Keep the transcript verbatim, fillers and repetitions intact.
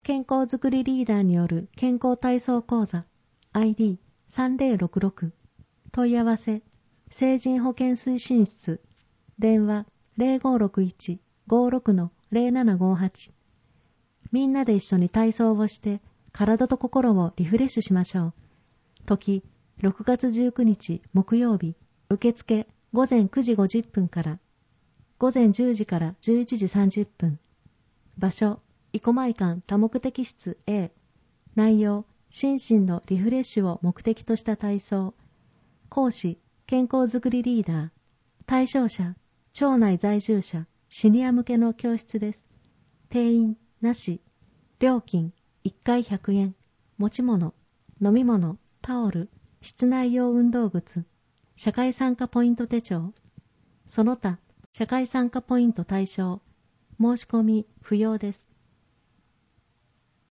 健康づくりリーダーによる健康体操講座 アイディーさんぜろろくろく 問い合わせ成人保健推進室電話 ゼロごろくいち ごろく ゼロななごはち。みんなで一緒に体操をして体と心をリフレッシュしましょう。時ろくがつじゅうくにち木曜日、受付ごぜんくじごじゅっぷんからごぜんじゅうじからじゅういちじさんじゅっぷん。場所生駒館多目的室 A。 内容心身のリフレッシュを目的とした体操。講師健康づくりリーダー。対象者町内在住者シニア向けの教室です。定員なし。料金いっかいひゃくえん。持ち物飲み物タオル室内用運動靴社会参加ポイント手帳その他社会参加ポイント対象。申し込み不要です。